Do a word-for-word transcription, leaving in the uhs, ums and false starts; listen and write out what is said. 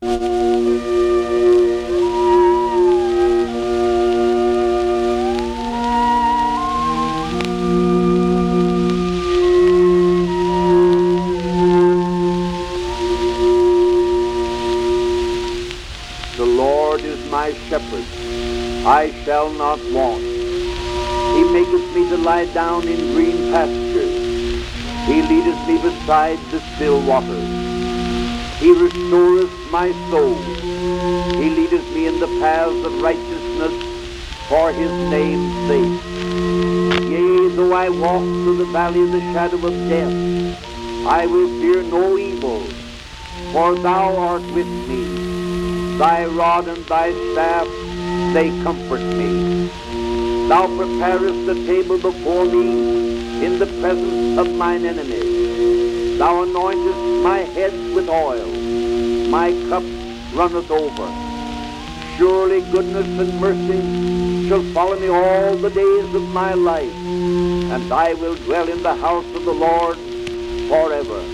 The Lord is my shepherd, I shall not want. He maketh me to lie down in green pastures. He leadeth me beside the still waters. He restoreth my soul. He leadeth me in the paths of righteousness for his name's sake. Yea, though I walk through the valley of the shadow of death, I will fear no evil, for thou art with me. Thy rod and thy staff, they comfort me. Thou preparest a table before me in the presence of mine enemies. Thou anointest my head with oil. My cup runneth over. Surely goodness and mercy shall follow me all the days of my life, and I will dwell in the house of the Lord forever.